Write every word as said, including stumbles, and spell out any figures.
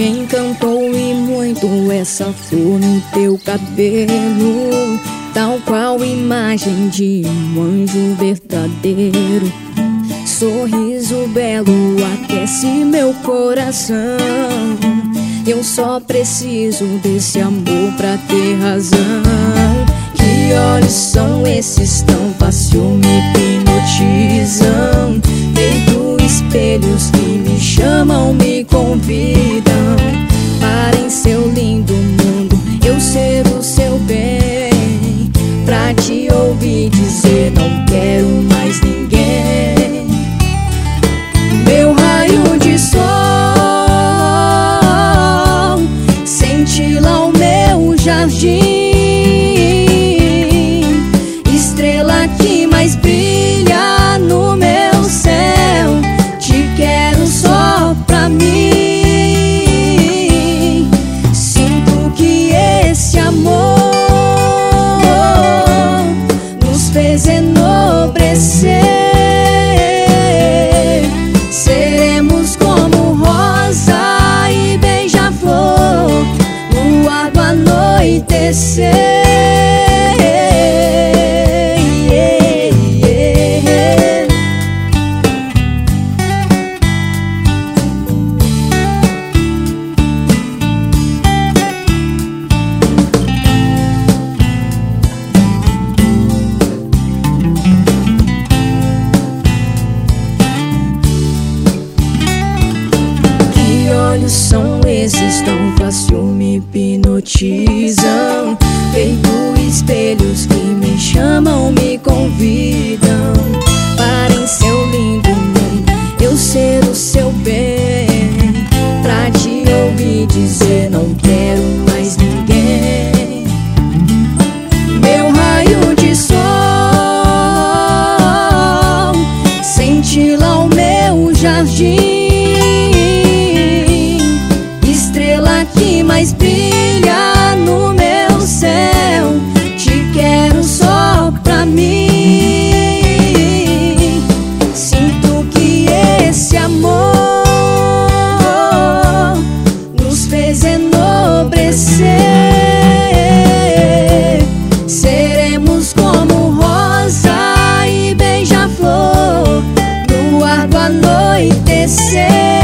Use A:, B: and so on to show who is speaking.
A: Me encantou e muito essa flor no teu cabelo, tal qual imagem de um anjo verdadeiro. Sorriso belo aquece meu coração. Eu só preciso desse amor pra ter razão. Que olhos são esses tão fácil me hipnotizam? Feito espelhos que me chamam, me convidam para em seu lindo mundo eu ser o seu bem. Pra te ouvir dizer não quero mais ninguém. Meu raio de sol, sente lá o meu jardim. Estrela que mais brilha no meu céu, te quero só pra mim. Sinto que esse amor nos fez enobrecer. Seremos como rosa e beija-flor no ar do anoitecer. Olhos são esses tão fácil me hipnotizam? Feito espelhos que me chamam, me convidam para em seu lindo mundo eu ser o seu bem. Pra te ouvir dizer não quero mais ninguém. Meu raio de sol, sente lá o meu jardim. Que mais brilha no meu céu, te quero só pra mim. Sinto que esse amor nos fez enobrecer. Seremos como rosa e beija-flor no ar do anoitecer.